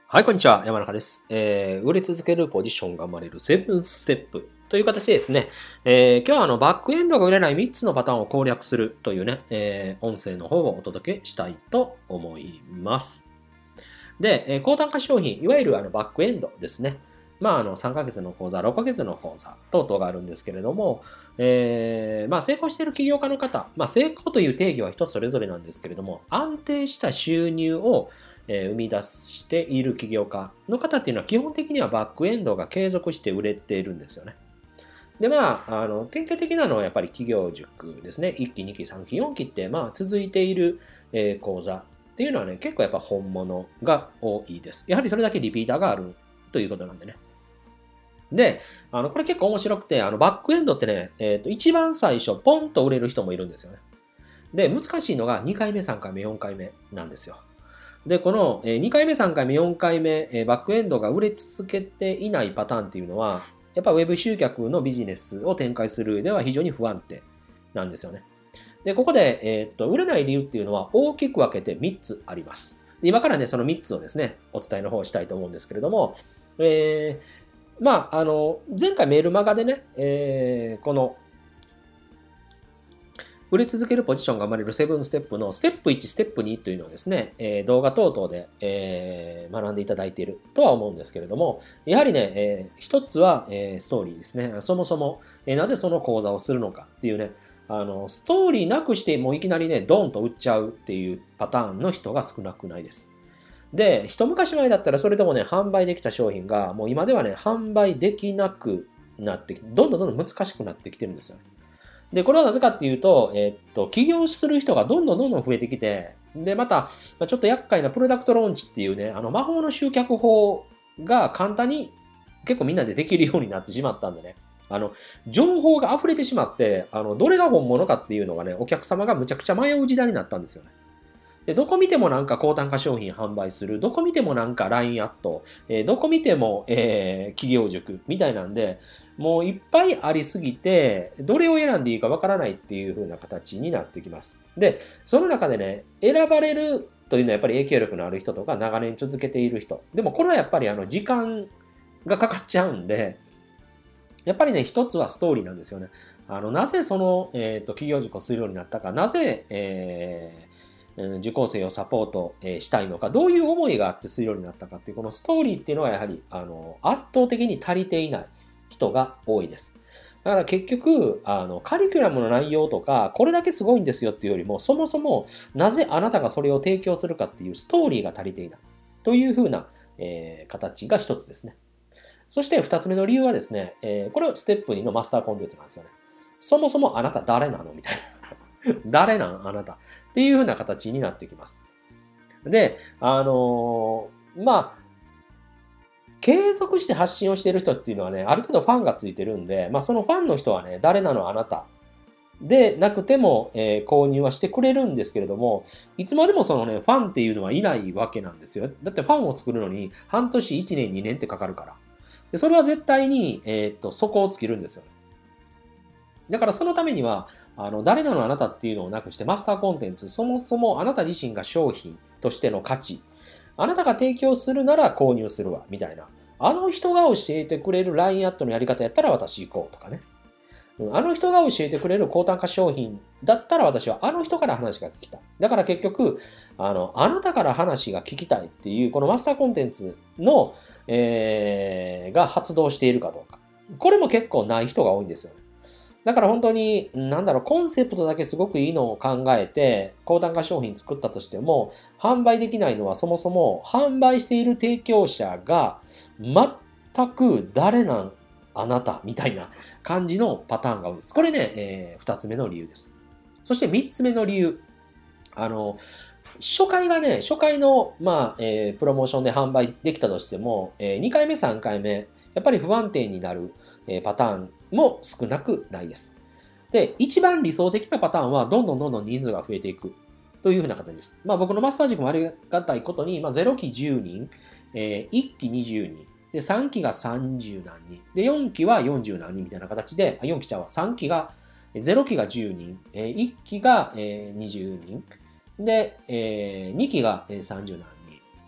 はい、こんにちは。山中です。売れ続けるポジションが生まれるセブンステップという形でですね、今日はバックエンドが売れない3つのパターンを攻略するというね、音声の方をお届けしたいと思います。で、高単価商品、いわゆるバックエンドですね。3ヶ月の講座、6ヶ月の講座等々があるんですけれども、成功している起業家の方、成功という定義は人それぞれなんですけれども、安定した収入を生み出している起業家の方っていうのは基本的にはバックエンドが継続して売れているんですよね。で、典型的なのはやっぱり企業塾ですね。1期、2期、3期、4期って、続いている講座っていうのはね、結構やっぱ本物が多いです。やはりそれだけリピーターがあるということなんでね。で、これ結構面白くて、バックエンドってね、一番最初、ポンと売れる人もいるんですよね。で、難しいのが2回目、3回目、4回目なんですよ。で、この2回目、3回目、4回目、バックエンドが売れ続けていないパターンっていうのは、やっぱウェブ集客のビジネスを展開する上では非常に不安定なんですよね。で、ここで、売れない理由っていうのは大きく分けて3つあります。今からね、その3つをですね、お伝えの方をしたいと思うんですけれども、前回メールマガでね、この売れ続けるポジションが生まれる7ステップのステップ1、ステップ2というのをですね、動画等々で、学んでいただいているとは思うんですけれども、やはりね、一つは、ストーリーですね。そもそも、なぜその講座をするのかっていうね、ストーリーなくしてもういきなりね、ドーンと売っちゃうっていうパターンの人が少なくないです。で、一昔前だったらそれでもね、販売できた商品が、もう今ではね、販売できなくなってきて、どんどん難しくなってきてるんですよね。で、これはなぜかっていうと、起業する人がどんどん増えてきて、で、また、ちょっと厄介なプロダクトローンチっていうね、魔法の集客法が簡単に結構みんなでできるようになってしまったんでね、情報が溢れてしまって、どれが本物かっていうのがね、お客様がむちゃくちゃ迷う時代になったんですよね。で、どこ見てもなんか高単価商品販売する、どこ見てもなんか LINE アット、どこ見ても、企業塾みたいなんで、もういっぱいありすぎて、どれを選んでいいかわからないっていう風な形になってきます。で、その中でね、選ばれるというのはやっぱり影響力のある人とか長年続けている人。でもこれはやっぱり時間がかかっちゃうんで、やっぱりね、一つはストーリーなんですよね。なぜその、企業塾をするようになったか、なぜ、受講生をサポートしたいのか、どういう思いがあってするようになったかっていう、このストーリーっていうのはやはり、圧倒的に足りていない人が多いです。だから結局、カリキュラムの内容とか、これだけすごいんですよっていうよりも、そもそもなぜあなたがそれを提供するかっていうストーリーが足りていないというふうな、形が一つですね。そして二つ目の理由はですね、これはステップ2のマスターコンテンツなんですよね。そもそもあなた誰なのみたいな。誰なんあなたっていう風な形になってきます。で、継続して発信をしている人っていうのはね、ある程度ファンがついてるんで、そのファンの人はね、誰なのあなたでなくても、購入はしてくれるんですけれども、いつまでもそのね、ファンっていうのはいないわけなんですよ。だってファンを作るのに半年、1年、2年ってかかるから。でそれは絶対に、底をつけるんですよ。だからそのためには、誰なのあなたっていうのをなくして、マスターコンテンツ、そもそもあなた自身が商品としての価値、あなたが提供するなら購入するわ、みたいな。あの人が教えてくれる LINE アットのやり方やったら私行こうとかね。あの人が教えてくれる高単価商品だったら私はあの人から話が聞きたい。だから結局、あなたから話が聞きたいっていう、このマスターコンテンツの、が発動しているかどうか。これも結構ない人が多いんですよね。だから本当に、コンセプトだけすごくいいのを考えて、高単価商品作ったとしても、販売できないのはそもそも、販売している提供者が、全く誰なんあなたみたいな感じのパターンが多いです。これね、二つ目の理由です。そして三つ目の理由。初回の、プロモーションで販売できたとしても、2回目、3回目、やっぱり不安定になるパターンも少なくないです。で、一番理想的なパターンは、どんどん人数が増えていくというふうな形です。僕のマッサージもありがたいことに、0期10人、1期20人、で、3期が30何人、で、4期は40何人みたいな形で、4期ちゃうわ、3期が、0期が10人、1期が20人、で、2期が30何人。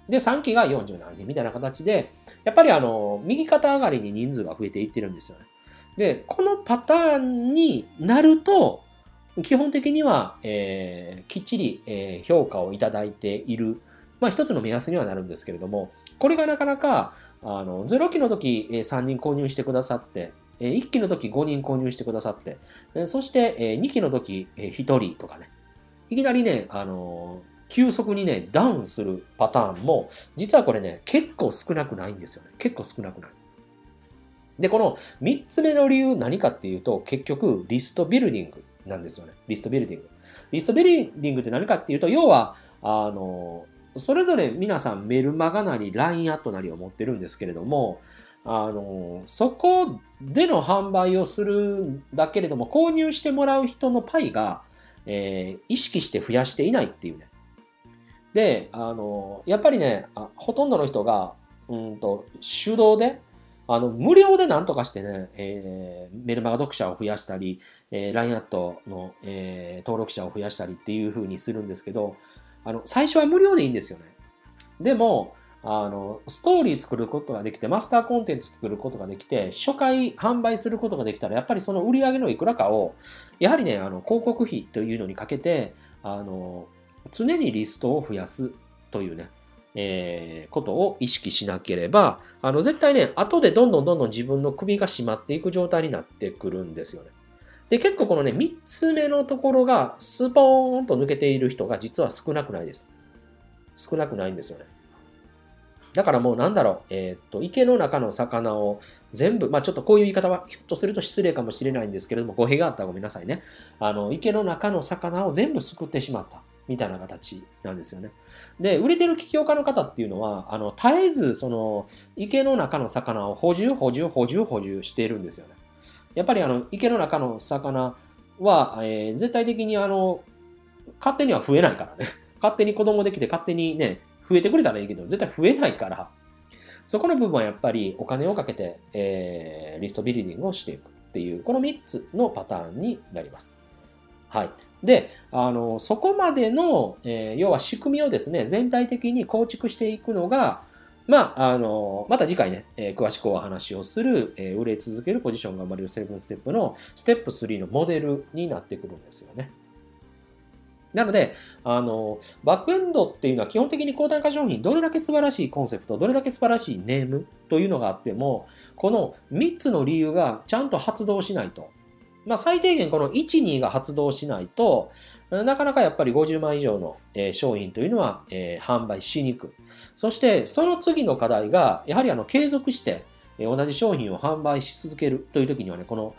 で、3期が40何人みたいな形で、やっぱり右肩上がりに人数が増えていってるんですよね。で、このパターンになると、基本的には、きっちり、評価をいただいている、まあ一つの目安にはなるんですけれども、これがなかなか、0期の時、3人購入してくださって、1期の時5人購入してくださって、そして2期の時1人とかね、いきなりね、急速にね、ダウンするパターンも、実はこれね、結構少なくないんですよね。結構少なくない。で、この3つ目の理由何かっていうと、結局、リストビルディングなんですよね。リストビルディング。リストビルディングって何かっていうと、要は、それぞれ皆さんメルマガなり LINE アットなりを持ってるんですけれども、そこでの販売をするんだけれども、購入してもらう人のパイが、意識して増やしていないっていうね。で、やっぱりね、ほとんどの人が、手動で、無料でなんとかしてね、メルマガ読者を増やしたり、LINE アットの、登録者を増やしたりっていう風にするんですけど、最初は無料でいいんですよね。でも、ストーリー作ることができて、マスターコンテンツ作ることができて、初回販売することができたら、やっぱりその売り上げのいくらかを、やはりね、広告費というのにかけて、常にリストを増やすというね、ことを意識しなければ、絶対ね、後でどんどん自分の首が締まっていく状態になってくるんですよね。で、結構このね、3つ目のところがスポーンと抜けている人が実は少なくないです。少なくないんですよね。だからもうなんだろう、池の中の魚を全部、まあちょっとこういう言い方はひょっとすると失礼かもしれないんですけれども、語弊があったらごめんなさいね。池の中の魚を全部すくってしまった。みたいな形なんですよね。で、売れてる起業家の方っていうのは、絶えず、その、池の中の魚を補充しているんですよね。やっぱり池の中の魚は、絶対的に勝手には増えないからね。勝手に子供できて勝手にね、増えてくれたらいいけど、絶対増えないから、そこの部分はやっぱりお金をかけて、リストビルディングをしていくっていう、この3つのパターンになります。はい。で、そこまでの、要は仕組みをですね、全体的に構築していくのが、まあ、また次回ね、詳しくお話をする、売れ続けるポジション頑張れる7ステップのステップ3のモデルになってくるんですよね。なので、バックエンドっていうのは基本的に高単価商品、どれだけ素晴らしいコンセプト、どれだけ素晴らしいネームというのがあっても、この3つの理由がちゃんと発動しないと、まあ、最低限この1、2が発動しないと、なかなかやっぱり50万以上の商品というのは販売しにくい。そしてその次の課題が、やはり継続して同じ商品を販売し続けるという時にはね、この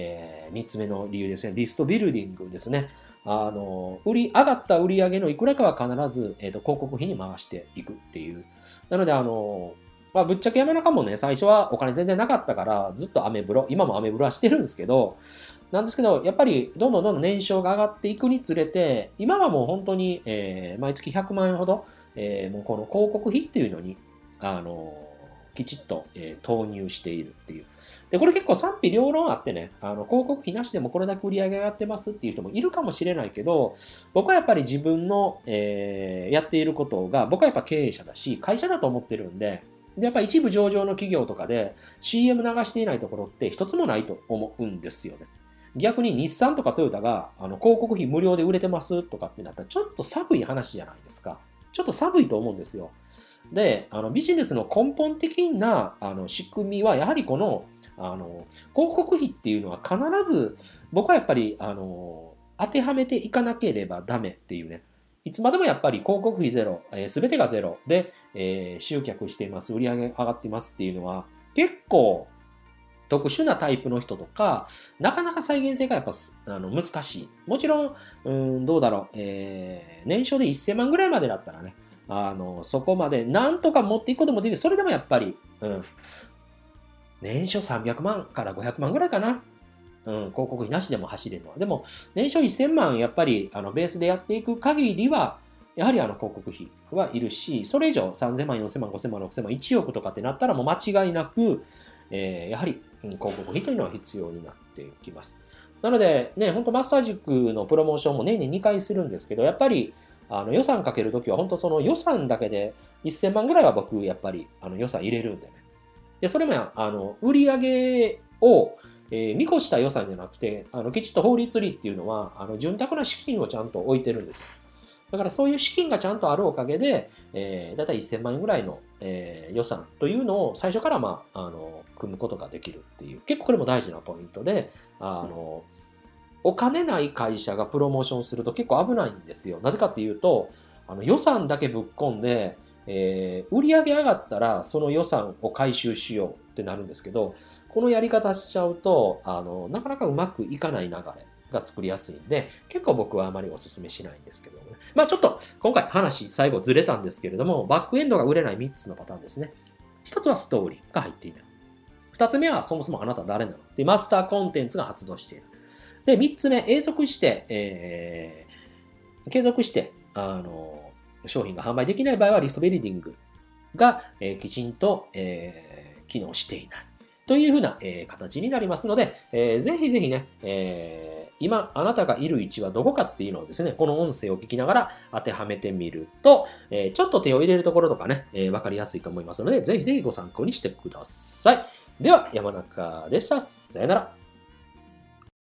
3つ目の理由ですね、リストビルディングですね。上がった売り上げのいくらかは必ず広告費に回していくっていう。なのでまあ、ぶっちゃけ山中もね、最初はお金全然なかったから、ずっとアメブロ、今もアメブロはしてるんですけど、やっぱりどんどん年商が上がっていくにつれて、今はもう本当に、毎月100万円ほど、もうこの広告費っていうのに、きちっと、投入しているっていう。で、これ結構賛否両論あってね、広告費なしでもこれだけ売り上げ上がってますっていう人もいるかもしれないけど、僕はやっぱり自分の、やっていることが、僕はやっぱ経営者だし、会社だと思ってるんで、やっぱり一部上場の企業とかで CM 流していないところって一つもないと思うんですよね。逆に日産とかトヨタが広告費無料で売れてますとかってなったらちょっと寒い話じゃないですか。ちょっと寒いと思うんですよ。で、ビジネスの根本的な仕組みはやはりこの広告費っていうのは必ず僕はやっぱり当てはめていかなければダメっていうね。いつまでもやっぱり広告費ゼロ、すべてがゼロで、集客しています、売り上げ上がっていますっていうのは結構特殊なタイプの人とか、なかなか再現性がやっぱ難しい。もちろん、どうだろう、年商で1000万ぐらいまでだったらね、そこまでなんとか持っていくこともできる。それでもやっぱり、年商300万から500万ぐらいかな。広告費なしでも走れるのは。でも、年商1000万やっぱりベースでやっていく限りは、やはり広告費はいるし、それ以上3000万、4000万、5000万、6000万、1億とかってなったらもう間違いなく、やはり広告費というのは必要になってきます。なので、ね、本当マッサージ塾のプロモーションも年に2回するんですけど、やっぱり、 予算かけるときは、本当その予算だけで1000万ぐらいは僕、やっぱり予算入れるんでね。で、それも売上を、見越した予算じゃなくて、きちっと法律理っていうのは、潤沢な資金をちゃんと置いてるんですよ。だからそういう資金がちゃんとあるおかげで、だいたい1000万円ぐらいの、予算というのを最初から組むことができるっていう、結構これも大事なポイントで、お金ない会社がプロモーションすると結構危ないんですよ。なぜかっていうと、予算だけぶっ込んで、売上上がったらその予算を回収しようってなるんですけど、このやり方しちゃうと、なかなかうまくいかない流れが作りやすいんで、結構僕はあまりお勧めしないんですけどもね。まあちょっと今回話最後ずれたんですけれども、バックエンドが売れない3つのパターンですね。1つはストーリーが入っていない。2つ目はそもそもあなた誰なので、マスターコンテンツが発動している。で、3つ目、継続して、商品が販売できない場合はリストビルディングが、きちんと、機能していない。というふうな、形になりますので、ぜひぜひね、今あなたがいる位置はどこかっていうのをですね、この音声を聞きながら当てはめてみると、ちょっと手を入れるところとかね、わかりやすいと思いますので、ぜひぜひご参考にしてください。では、山中でした。さよなら。